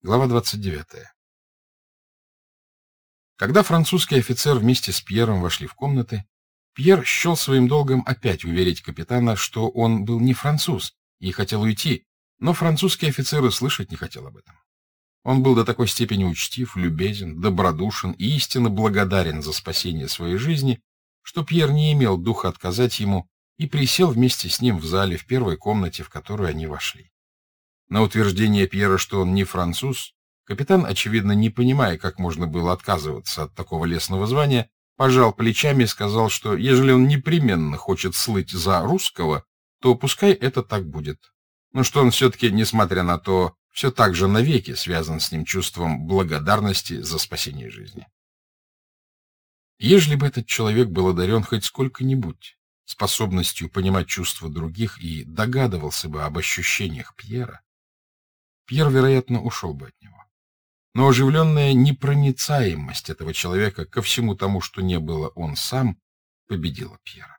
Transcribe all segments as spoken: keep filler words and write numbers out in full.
Глава двадцать девятая. Когда французский офицер вместе с Пьером вошли в комнаты, Пьер счел своим долгом опять уверить капитана, что он был не француз и хотел уйти, но французский офицер и слышать не хотел об этом. Он был до такой степени учтив, любезен, добродушен и истинно благодарен за спасение своей жизни, что Пьер не имел духа отказать ему и присел вместе с ним в зале в первой комнате, в которую они вошли. На утверждение Пьера, что он не француз, капитан, очевидно, не понимая, как можно было отказываться от такого лестного звания, пожал плечами и сказал, что ежели он непременно хочет слыть за русского, то пускай это так будет. Но что он все-таки, несмотря на то, все так же навеки связан с ним чувством благодарности за спасение жизни. Ежели бы этот человек был одарен хоть сколько-нибудь способностью понимать чувства других и догадывался бы об ощущениях Пьера, Пьер, вероятно, ушел бы от него. Но оживленная непроницаемость этого человека ко всему тому, что не было он сам, победила Пьера.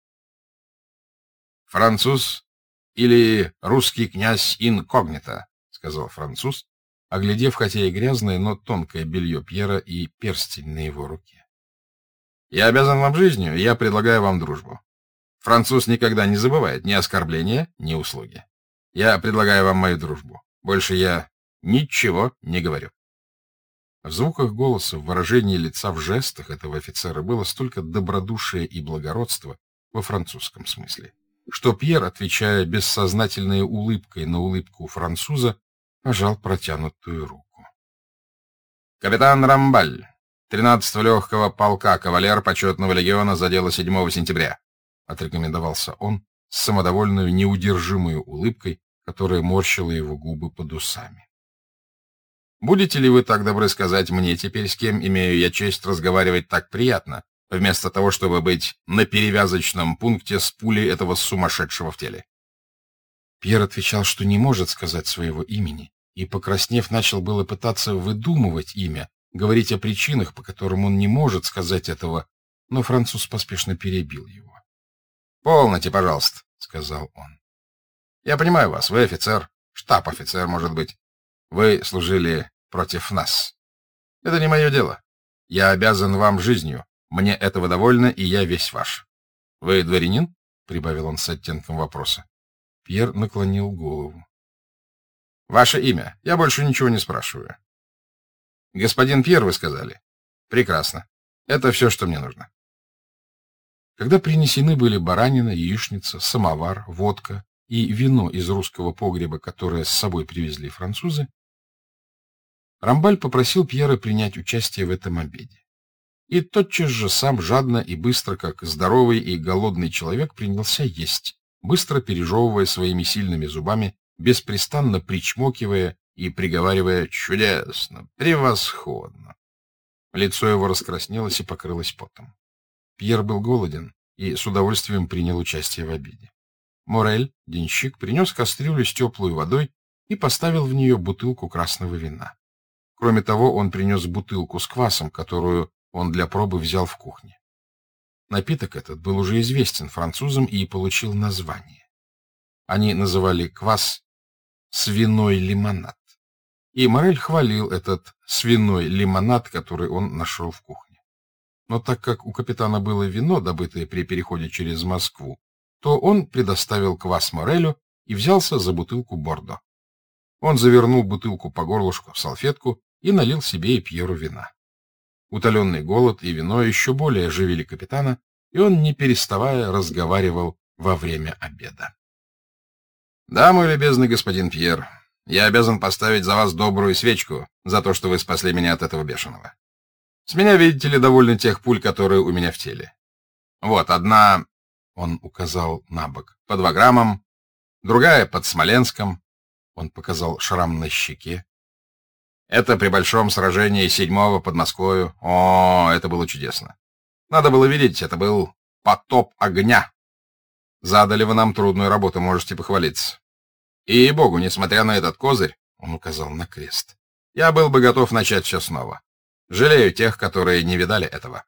«Француз или русский князь инкогнито», — сказал француз, оглядев хотя и грязное, но тонкое белье Пьера и перстень на его руке. «Я обязан вам жизнью, и я предлагаю вам дружбу. Француз никогда не забывает ни оскорбления, ни услуги. Я предлагаю вам мою дружбу. Больше я ничего не говорю». В звуках голоса, в выражении лица, в жестах этого офицера было столько добродушия и благородства во французском смысле, что Пьер, отвечая бессознательной улыбкой на улыбку француза, пожал протянутую руку. «Капитан Рамбаль, тринадцатого легкого полка, кавалер почетного легиона за дело седьмого сентября», отрекомендовался он с самодовольной неудержимой улыбкой, которая морщила его губы под усами. «Будете ли вы так добры сказать мне теперь, с кем имею я честь разговаривать так приятно, вместо того, чтобы быть на перевязочном пункте с пулей этого сумасшедшего в теле?» Пьер отвечал, что не может сказать своего имени, и, покраснев, начал было пытаться выдумывать имя, говорить о причинах, по которым он не может сказать этого, но француз поспешно перебил его. «Полноте, пожалуйста», — сказал он. «Я понимаю вас, вы офицер, штаб-офицер, может быть. Вы служили против нас. Это не мое дело. Я обязан вам жизнью. Мне этого довольно, и я весь ваш. Вы дворянин?» — прибавил он с оттенком вопроса. Пьер наклонил голову. «Ваше имя? Я больше ничего не спрашиваю». «Господин Пьер, вы сказали?» «Прекрасно. Это все, что мне нужно». Когда принесены были баранина, яичница, самовар, водка и вино из русского погреба, которое с собой привезли французы, Рамбаль попросил Пьера принять участие в этом обеде. И тотчас же сам жадно и быстро, как здоровый и голодный человек, принялся есть, быстро пережевывая своими сильными зубами, беспрестанно причмокивая и приговаривая «чудесно, превосходно». Лицо его раскраснелось и покрылось потом. Пьер был голоден и с удовольствием принял участие в обеде. Морель, денщик, принес кастрюлю с теплой водой и поставил в нее бутылку красного вина. Кроме того, он принес бутылку с квасом, которую он для пробы взял в кухне. Напиток этот был уже известен французам и получил название. Они называли квас «свиной лимонад». И Морель хвалил этот свиной лимонад, который он нашел в кухне. Но так как у капитана было вино, добытое при переходе через Москву, то он предоставил квас Морелю и взялся за бутылку Бордо. Он завернул бутылку по горлышку в салфетку и налил себе и Пьеру вина. Утоленный голод и вино еще более оживили капитана, и он, не переставая, разговаривал во время обеда. «Да, мой любезный господин Пьер, я обязан поставить за вас добрую свечку за то, что вы спасли меня от этого бешеного. С меня, видите ли, довольно тех пуль, которые у меня в теле. Вот, одна, — он указал на бок, — под Ваграмом, другая под Смоленском, — он показал шрам на щеке. Это при большом сражении седьмого под Москвою. О, это было чудесно. Надо было видеть, это был потоп огня. Задали вы нам трудную работу, можете похвалиться. И, ей-богу, несмотря на этот козырь, — он указал на крест, — я был бы готов начать все снова. Жалею тех, которые не видали этого.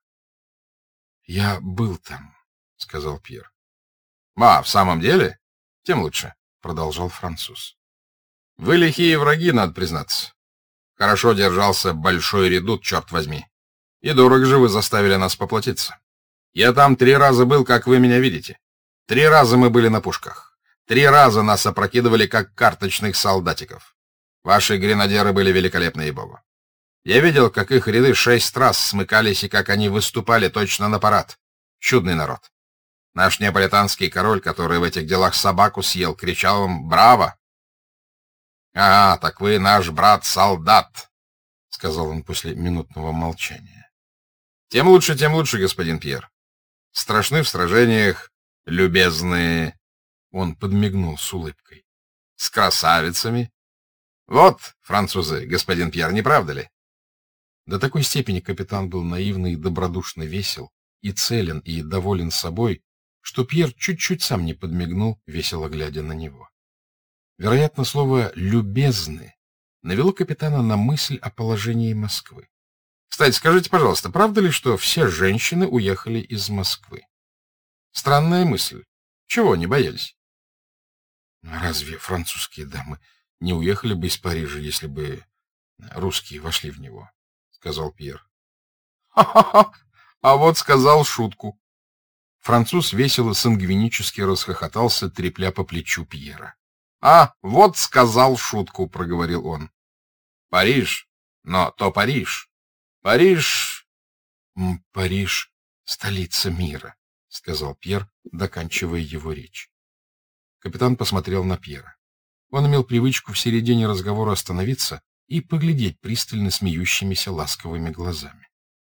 — Я был там, — сказал Пьер. — А, в самом деле? Тем лучше, — продолжал француз. — Вы лихие враги, надо признаться. Хорошо держался большой редут, черт возьми. И дорого же вы заставили нас поплатиться. Я там три раза был, как вы меня видите. Три раза мы были на пушках. Три раза нас опрокидывали, как карточных солдатиков. Ваши гренадеры были великолепны, ей-богу. Я видел, как их ряды шесть раз смыкались и как они выступали точно на парад. Чудный народ. Наш неаполитанский король, который в этих делах собаку съел, кричал им «Браво!» «А, так вы наш брат-солдат», — сказал он после минутного молчания. «Тем лучше, тем лучше, господин Пьер. Страшны в сражениях, любезные...» Он подмигнул с улыбкой. «С красавицами. Вот, французы, господин Пьер, не правда ли?» До такой степени капитан был наивно и добродушно весел, и целен, и доволен собой, что Пьер чуть-чуть сам не подмигнул, весело глядя на него. Вероятно, слово «любезны» навело капитана на мысль о положении Москвы. Кстати, скажите, пожалуйста, правда ли, что все женщины уехали из Москвы? Странная мысль. Чего не боялись? Разве французские дамы не уехали бы из Парижа, если бы русские вошли в него? — сказал Пьер. «Ха-ха-ха! А вот сказал шутку!» Француз весело сангвинически расхохотался, трепля по плечу Пьера. «А, вот сказал шутку!» — проговорил он. «Париж! Но то Париж! Париж...» «Париж — столица мира», — сказал Пьер, доканчивая его речь. Капитан посмотрел на Пьера. Он имел привычку в середине разговора остановиться и поглядеть пристально смеющимися ласковыми глазами.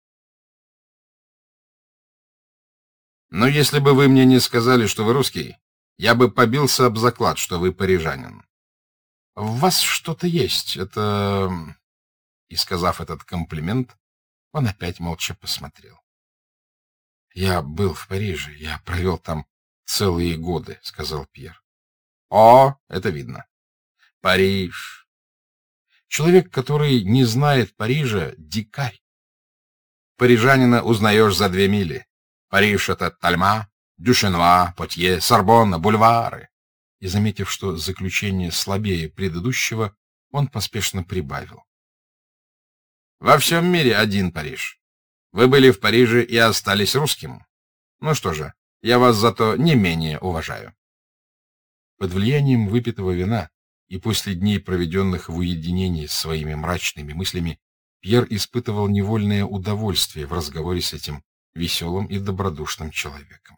«Но если бы вы мне не сказали, что вы русский, я бы побился об заклад, что вы парижанин. В вас что-то есть, это...» И, сказав этот комплимент, он опять молча посмотрел. «Я был в Париже, я провел там целые годы», — сказал Пьер. «О, это видно. Париж. Человек, который не знает Парижа, — дикарь. Парижанина узнаешь за две мили. Париж — это Тальма, Дюшенуа, Потье, Сорбонна, бульвары». И, заметив, что заключение слабее предыдущего, он поспешно прибавил. «Во всем мире один Париж. Вы были в Париже и остались русским. Ну что же, я вас зато не менее уважаю». Под влиянием выпитого вина и после дней, проведенных в уединении с своими мрачными мыслями, Пьер испытывал невольное удовольствие в разговоре с этим веселым и добродушным человеком.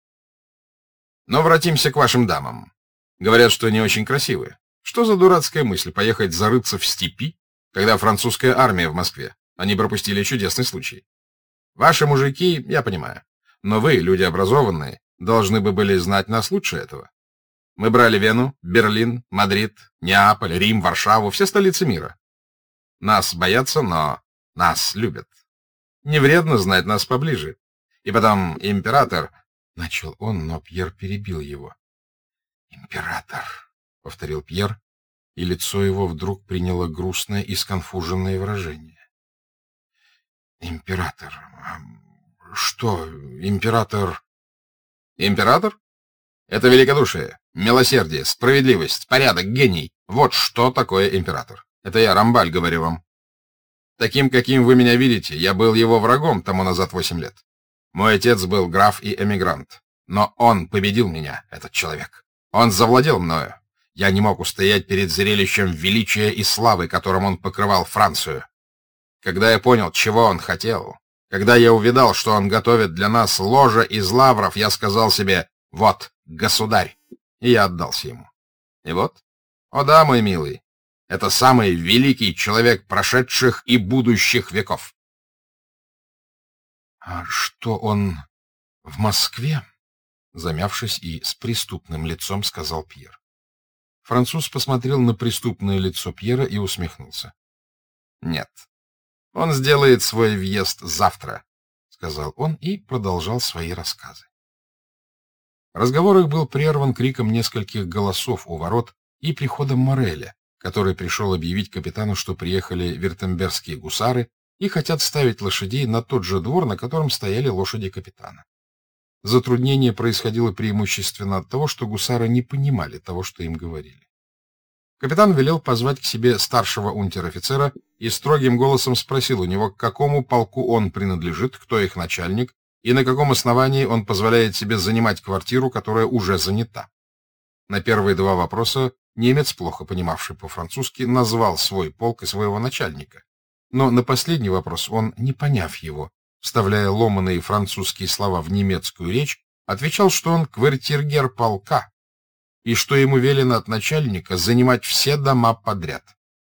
«Но вратимся к вашим дамам. Говорят, что они очень красивые. Что за дурацкая мысль поехать зарыться в степи, когда французская армия в Москве? Они пропустили чудесный случай. Ваши мужики, я понимаю, но вы, люди образованные, должны бы были знать нас лучше этого. Мы брали Вену, Берлин, Мадрид, Неаполь, Рим, Варшаву, все столицы мира. Нас боятся, но нас любят. Не вредно знать нас поближе. И потом император...» — начал он, но Пьер перебил его. «Император», — повторил Пьер, и лицо его вдруг приняло грустное и сконфуженное выражение. «Император... Что, император...» «Император? Это великодушие, милосердие, справедливость, порядок, гений. Вот что такое император. Это я, Рамбаль, говорю вам. Таким, каким вы меня видите, я был его врагом тому назад восемь лет. Мой отец был граф и эмигрант. Но он победил меня, этот человек. Он завладел мною. Я не мог устоять перед зрелищем величия и славы, которым он покрывал Францию. Когда я понял, чего он хотел, когда я увидал, что он готовит для нас ложа из лавров, я сказал себе: «Вот, государь!» И я отдался ему. И вот, о да, мой милый, это самый великий человек прошедших и будущих веков. — А что он в Москве? — замявшись и с преступным лицом, сказал Пьер. Француз посмотрел на преступное лицо Пьера и усмехнулся. — Нет, он сделает свой въезд завтра, — сказал он и продолжал свои рассказы. Разговор их был прерван криком нескольких голосов у ворот и приходом Мореля, который пришел объявить капитану, что приехали вюртембергские гусары и хотят ставить лошадей на тот же двор, на котором стояли лошади капитана. Затруднение происходило преимущественно от того, что гусары не понимали того, что им говорили. Капитан велел позвать к себе старшего унтер-офицера и строгим голосом спросил у него, к какому полку он принадлежит, кто их начальник и на каком основании он позволяет себе занимать квартиру, которая уже занята. На первые два вопроса немец, плохо понимавший по-французски, назвал свой полк и своего начальника. Но на последний вопрос он, не поняв его, вставляя ломаные французские слова в немецкую речь, отвечал, что он квартиргер полка и что ему велено от начальника занимать все дома подряд.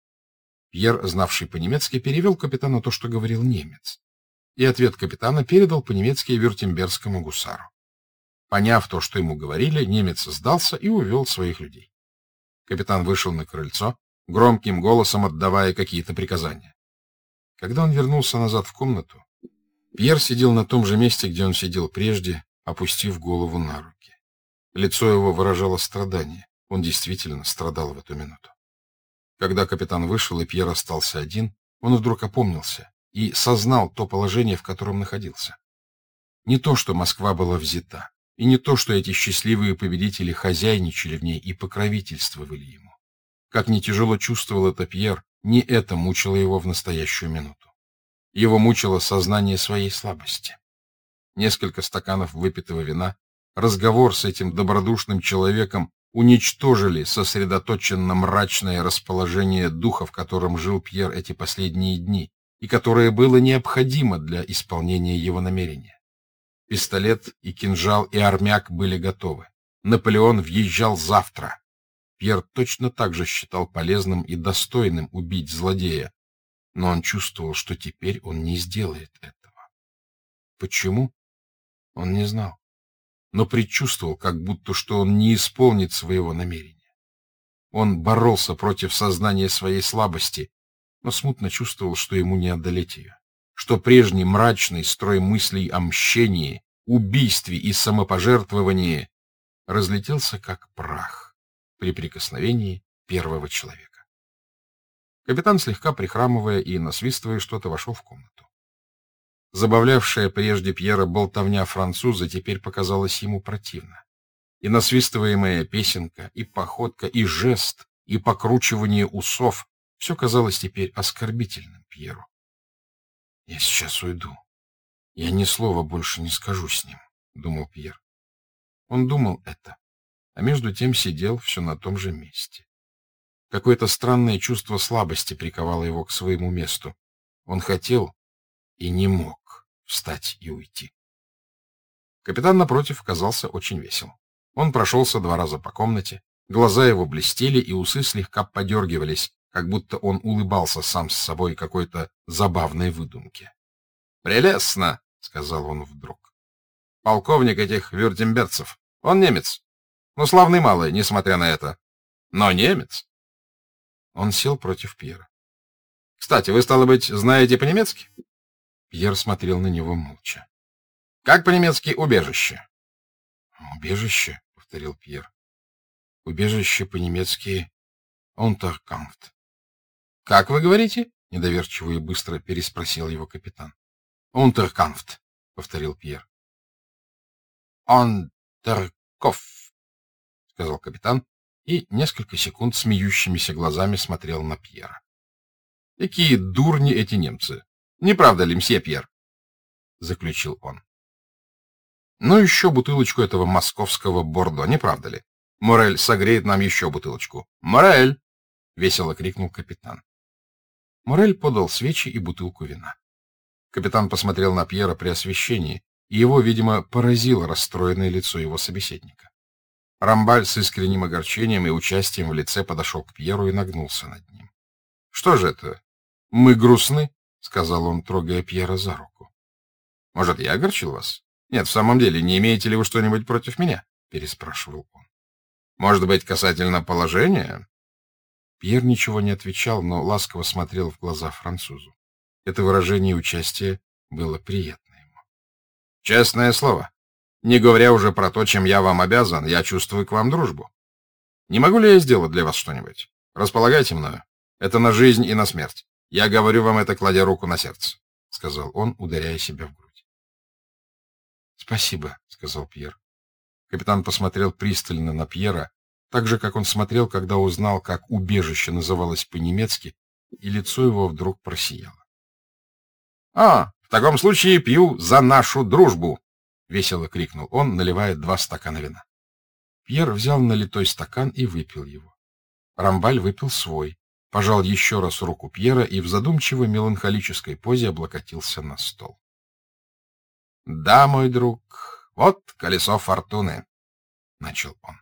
Пьер, знавший по-немецки, перевел капитану то, что говорил немец, и ответ капитана передал по-немецки вюртембергскому гусару. Поняв то, что ему говорили, немец сдался и увел своих людей. Капитан вышел на крыльцо, громким голосом отдавая какие-то приказания. Когда он вернулся назад в комнату, Пьер сидел на том же месте, где он сидел прежде, опустив голову на руки. Лицо его выражало страдание. Он действительно страдал в эту минуту. Когда капитан вышел, и Пьер остался один, он вдруг опомнился и сознал то положение, в котором находился. Не то, что Москва была взята, и не то, что эти счастливые победители хозяйничали в ней и покровительствовали ему. Как не тяжело чувствовал это Пьер, не это мучило его в настоящую минуту. Его мучило сознание своей слабости. Несколько стаканов выпитого вина, разговор с этим добродушным человеком уничтожили сосредоточенно мрачное расположение духа, в котором жил Пьер эти последние дни, и которое было необходимо для исполнения его намерения. Пистолет и кинжал и армяк были готовы. Наполеон въезжал завтра. Пьер точно так же считал полезным и достойным убить злодея, но он чувствовал, что теперь он не сделает этого. Почему? Он не знал, но предчувствовал, как будто что он не исполнит своего намерения. Он боролся против сознания своей слабости, но смутно чувствовал, что ему не одолеть ее, что прежний мрачный строй мыслей о мщении, убийстве и самопожертвовании разлетелся как прах при прикосновении первого человека. Капитан, слегка прихрамывая и насвистывая что-то, вошел в комнату. Забавлявшая прежде Пьера болтовня француза теперь показалась ему противна. И насвистываемая песенка, и походка, и жест, и покручивание усов — все казалось теперь оскорбительным Пьеру. «Я сейчас уйду. Я ни слова больше не скажу с ним», — думал Пьер. Он думал это, а между тем сидел все на том же месте. Какое-то странное чувство слабости приковало его к своему месту. Он хотел и не мог встать и уйти. Капитан, напротив, казался очень весел. Он прошелся два раза по комнате, глаза его блестели, и усы слегка подергивались, как будто он улыбался сам с собой какой-то забавной выдумке. «Прелестно!» — сказал он вдруг. «Полковник этих вюртемберцев. Он немец. Но славный малый, несмотря на это. Но немец!» Он сел против Пьера. «Кстати, вы, стало быть, знаете по-немецки?» Пьер смотрел на него молча. «Как по-немецки убежище?» «Убежище», — повторил Пьер. «Убежище по-немецки «Unterkunft». «Как вы говорите?» — недоверчиво и быстро переспросил его капитан. «Unterkunft», — повторил Пьер. «Unterkopf», — сказал капитан, и несколько секунд смеющимися глазами смотрел на Пьера. «Какие дурни эти немцы! Не правда ли, мсье Пьер?» — заключил он. «Ну, еще бутылочку этого московского бордо, не правда ли? Морель согреет нам еще бутылочку. Морель!» — весело крикнул капитан. Морель подал свечи и бутылку вина. Капитан посмотрел на Пьера при освещении, и его, видимо, поразило расстроенное лицо его собеседника. Рамбаль с искренним огорчением и участием в лице подошел к Пьеру и нагнулся над ним. — Что же это? Мы грустны? — сказал он, трогая Пьера за руку. — Может, я огорчил вас? Нет, в самом деле, не имеете ли вы что-нибудь против меня? — переспрашивал он. — Может быть, касательно положения? Пьер ничего не отвечал, но ласково смотрел в глаза французу. Это выражение участия было приятно ему. — Честное слово, не говоря уже про то, чем я вам обязан, я чувствую к вам дружбу. Не могу ли я сделать для вас что-нибудь? Располагайте мною. Это на жизнь и на смерть. Я говорю вам это, кладя руку на сердце, — сказал он, ударяя себя в грудь. — Спасибо, — сказал Пьер. Капитан посмотрел пристально на Пьера, так же, как он смотрел, когда узнал, как убежище называлось по-немецки, и лицо его вдруг просияло. — А, в таком случае пью за нашу дружбу! — весело крикнул он, наливая два стакана вина. Пьер взял налитой стакан и выпил его. Рамбаль выпил свой, пожал еще раз руку Пьера и в задумчивой меланхолической позе облокотился на стол. — Да, мой друг, вот колесо фортуны, — начал он.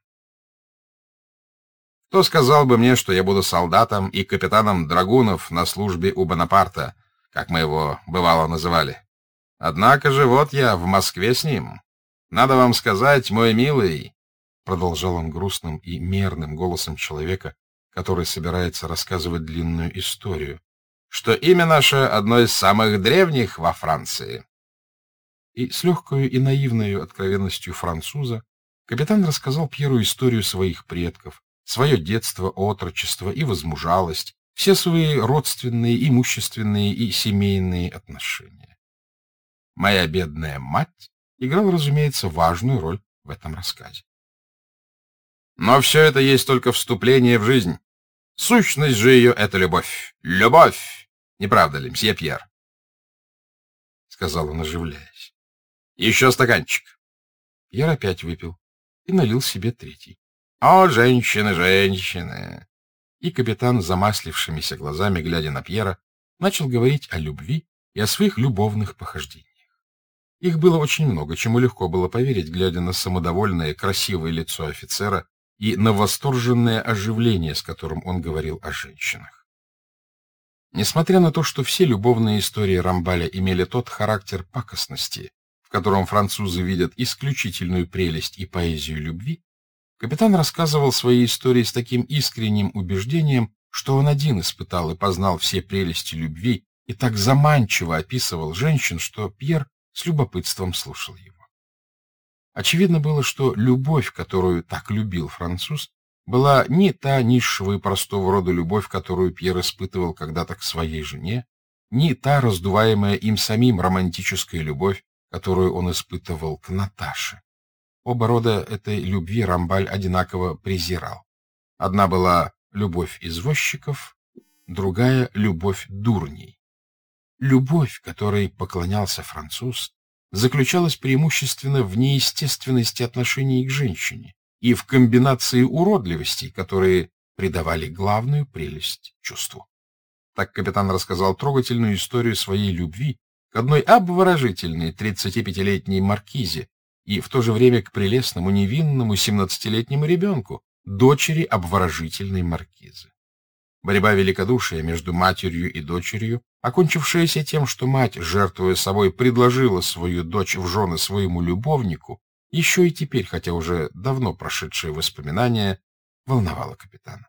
Кто сказал бы мне, что я буду солдатом и капитаном драгунов на службе у Бонапарта, как мы его бывало называли? Однако же вот я в Москве с ним. Надо вам сказать, мой милый, — продолжал он грустным и мерным голосом человека, который собирается рассказывать длинную историю, — что имя наше одно из самых древних во Франции. И с легкою и наивной откровенностью француза капитан рассказал Пьеру историю своих предков, свое детство, отрочество и возмужалость, все свои родственные, имущественные и семейные отношения. Моя бедная мать играла, разумеется, важную роль в этом рассказе. Но все это есть только вступление в жизнь. Сущность же ее — это любовь. Любовь! Не правда ли, мсье Пьер? — сказал он, оживляясь. — Еще стаканчик. Пьер опять выпил и налил себе третий. — О, женщины, женщины! И капитан, замаслившимися глазами, глядя на Пьера, начал говорить о любви и о своих любовных похождениях. Их было очень много, чему легко было поверить, глядя на самодовольное, красивое лицо офицера и на восторженное оживление, с которым он говорил о женщинах. Несмотря на то, что все любовные истории Рамбаля имели тот характер пакостности, в котором французы видят исключительную прелесть и поэзию любви, капитан рассказывал свои истории с таким искренним убеждением, что он один испытал и познал все прелести любви и так заманчиво описывал женщин, что Пьер с любопытством слушал его. Очевидно было, что любовь, которую так любил француз, была не та низшего и простого рода любовь, которую Пьер испытывал когда-то к своей жене, не та раздуваемая им самим романтическая любовь, которую он испытывал к Наташе. Оба рода этой любви Рамбаль одинаково презирал. Одна была любовь извозчиков, другая — любовь дурней. Любовь, которой поклонялся француз, заключалась преимущественно в неестественности отношений к женщине и в комбинации уродливостей, которые придавали главную прелесть чувству. Так капитан рассказал трогательную историю своей любви к одной обворожительной тридцатипятилетней маркизе и в то же время к прелестному невинному семнадцатилетнему ребенку, дочери обворожительной маркизы. Борьба великодушия между матерью и дочерью, окончившаяся тем, что мать, жертвуя собой, предложила свою дочь в жены своему любовнику, еще и теперь, хотя уже давно прошедшие воспоминания, волновала капитана.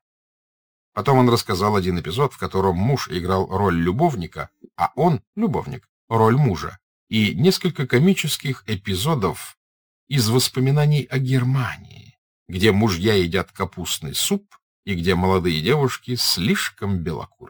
Потом он рассказал один эпизод, в котором муж играл роль любовника, а он, любовник, роль мужа, и несколько комических эпизодов из воспоминаний о Германии, где мужья едят капустный суп и где молодые девушки слишком белокуры.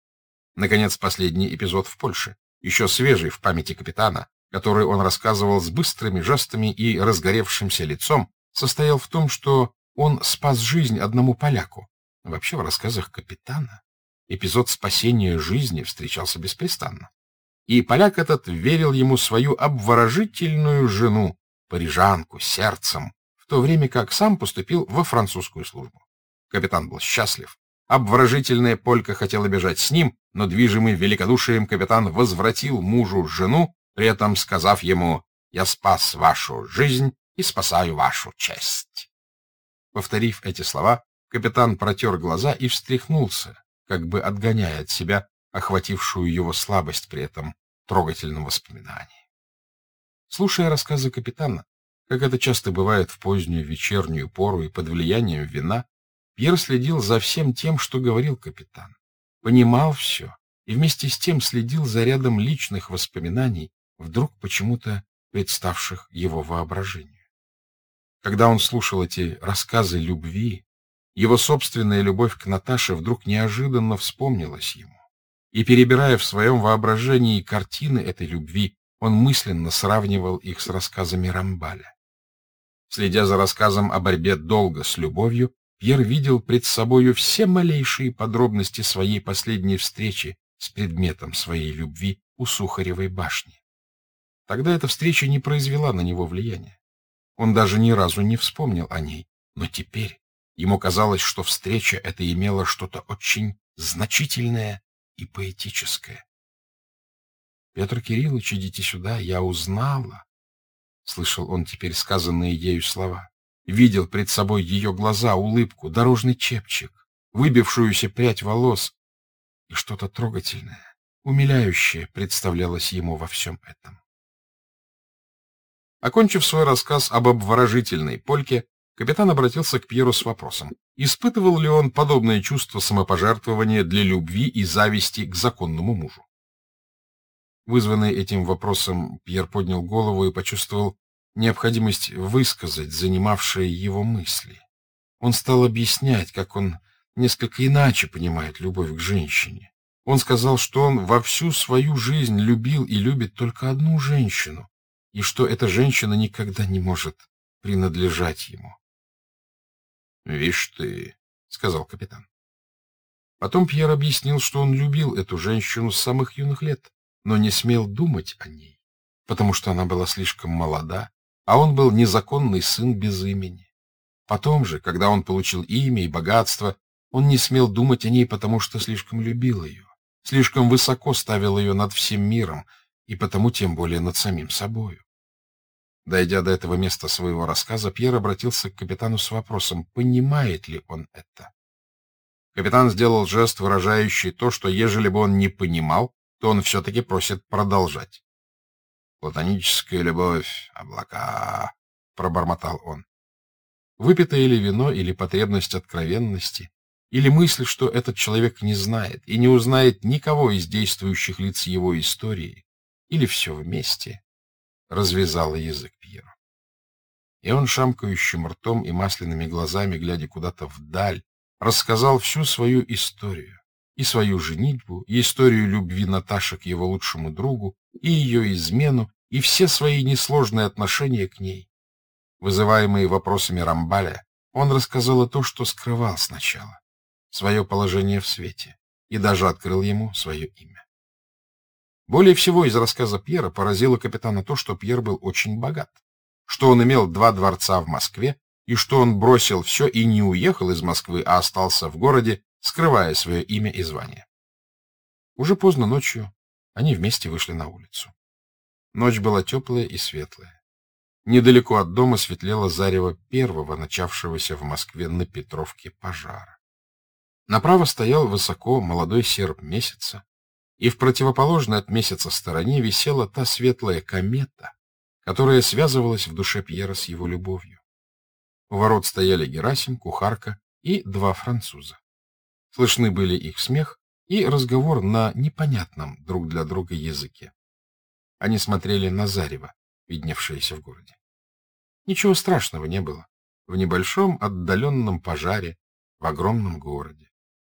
Наконец, последний эпизод в Польше, еще свежий в памяти капитана, который он рассказывал с быстрыми жестами и разгоревшимся лицом, состоял в том, что он спас жизнь одному поляку. Вообще, в рассказах капитана эпизод спасения жизни встречался беспрестанно. И поляк этот верил ему свою обворожительную жену, парижанку, сердцем, в то время как сам поступил во французскую службу. Капитан был счастлив. Обворожительная полька хотела бежать с ним, но движимый великодушием капитан возвратил мужу жену, при этом сказав ему: «Я спас вашу жизнь и спасаю вашу честь». Повторив эти слова, капитан протер глаза и встряхнулся, как бы отгоняя от себя охватившую его слабость при этом трогательном воспоминании. Слушая рассказы капитана, как это часто бывает в позднюю вечернюю пору и под влиянием вина, Пьер следил за всем тем, что говорил капитан, понимал все и вместе с тем следил за рядом личных воспоминаний, вдруг почему-то представших его воображению. Когда он слушал эти рассказы любви, его собственная любовь к Наташе вдруг неожиданно вспомнилась ему. И, перебирая в своем воображении картины этой любви, он мысленно сравнивал их с рассказами Рамбаля. Следя за рассказом о борьбе долга с любовью, Пьер видел пред собою все малейшие подробности своей последней встречи с предметом своей любви у Сухаревой башни. Тогда эта встреча не произвела на него влияния. Он даже ни разу не вспомнил о ней, но теперь ему казалось, что встреча эта имела что-то очень значительное и поэтическое. «Петр Кириллович, идите сюда, я узнала», — слышал он теперь сказанные ею слова. Видел пред собой ее глаза, улыбку, дорожный чепчик, выбившуюся прядь волос, и что-то трогательное, умиляющее представлялось ему во всем этом. Окончив свой рассказ об обворожительной польке, капитан обратился к Пьеру с вопросом, испытывал ли он подобное чувство самопожертвования для любви и зависти к законному мужу. Вызванный этим вопросом, Пьер поднял голову и почувствовал необходимость высказать занимавшие его мысли. Он стал объяснять, как он несколько иначе понимает любовь к женщине. Он сказал, что он во всю свою жизнь любил и любит только одну женщину, и что эта женщина никогда не может принадлежать ему. — Вишь ты, — сказал капитан. Потом Пьер объяснил, что он любил эту женщину с самых юных лет, но не смел думать о ней, потому что она была слишком молода, а он был незаконный сын без имени. Потом же, когда он получил имя и богатство, он не смел думать о ней, потому что слишком любил ее, слишком высоко ставил ее над всем миром, и потому тем более над самим собою. Дойдя до этого места своего рассказа, Пьер обратился к капитану с вопросом, понимает ли он это. Капитан сделал жест, выражающий то, что ежели бы он не понимал, то он все-таки просит продолжать. «Платоническая любовь, облака», — пробормотал он. Выпитое ли вино, или потребность откровенности, или мысль, что этот человек не знает и не узнает никого из действующих лиц его истории, или все вместе, развязало язык Пьера. И он шамкающим ртом и масляными глазами, глядя куда-то вдаль, рассказал всю свою историю, и свою женитьбу, и историю любви Наташи к его лучшему другу, и ее измену, и все свои несложные отношения к ней. Вызываемые вопросами Рамбаля, он рассказал и то, что скрывал сначала, свое положение в свете, и даже открыл ему свое имя. Более всего из рассказа Пьера поразило капитана то, что Пьер был очень богат, что он имел два дворца в Москве, и что он бросил все и не уехал из Москвы, а остался в городе, скрывая свое имя и звание. Уже поздно ночью они вместе вышли на улицу. Ночь была теплая и светлая. Недалеко от дома светлело зарево первого, начавшегося в Москве на Петровке пожара. Направо стоял высоко молодой серп месяца, и в противоположной от месяца стороне висела та светлая комета, которая связывалась в душе Пьера с его любовью. У ворот стояли Герасим, кухарка и два француза. Слышны были их смех и разговор на непонятном друг для друга языке. Они смотрели на зарево, видневшееся в городе. Ничего страшного не было в небольшом отдаленном пожаре в огромном городе.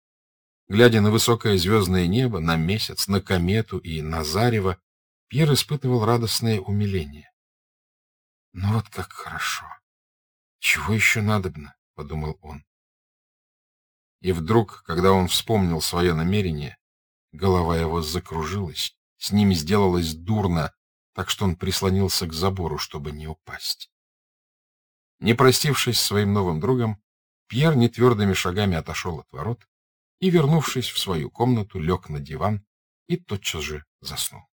Глядя на высокое звездное небо, на месяц, на комету и на зарево, Пьер испытывал радостное умиление. «Ну вот как хорошо! Чего еще надобно?» — подумал он. И вдруг, когда он вспомнил свое намерение, голова его закружилась, с ним сделалось дурно, так что он прислонился к забору, чтобы не упасть. Не простившись с своим новым другом, Пьер нетвердыми шагами отошел от ворот и, вернувшись в свою комнату, лег на диван и тотчас же заснул.